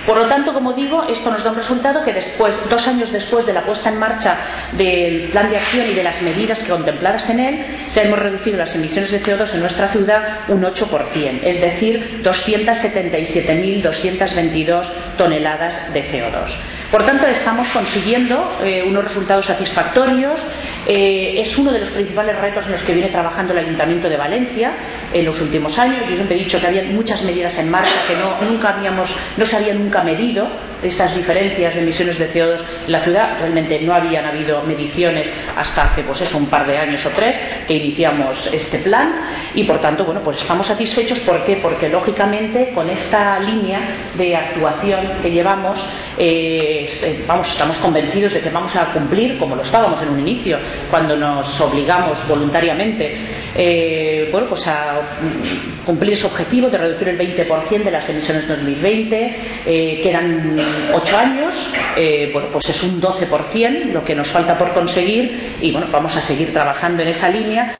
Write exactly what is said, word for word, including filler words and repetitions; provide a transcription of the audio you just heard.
Por lo tanto, como digo, esto nos da un resultado que después, dos años después de la puesta en marcha del plan de acción y de las medidas que contempladas en él, se hemos reducido las emisiones de C O dos en nuestra ciudad un ocho por ciento, es decir, doscientas setenta y siete mil doscientas veintidós toneladas de C O dos. Por tanto, estamos consiguiendo eh, unos resultados satisfactorios. Eh, es uno de los principales retos en los que viene trabajando el Ayuntamiento de Valencia en los últimos años. Yo siempre he dicho que había muchas medidas en marcha que no, nunca habíamos, no se habían nunca medido esas diferencias de emisiones de C O dos en la ciudad. Realmente no habían habido mediciones hasta hace pues eso, un par de años o tres que iniciamos este plan y por tanto bueno, pues estamos satisfechos. ¿Por qué? Porque lógicamente con esta línea de actuación que llevamos eh, vamos, estamos convencidos de que vamos a cumplir, como lo estábamos en un inicio cuando nos obligamos voluntariamente eh, bueno, pues a cumplir ese objetivo de reducir el veinte por ciento de las emisiones en dos mil veinte. Eh, quedan ocho años, eh, bueno, pues es un doce por ciento lo que nos falta por conseguir y bueno, vamos a seguir trabajando en esa línea.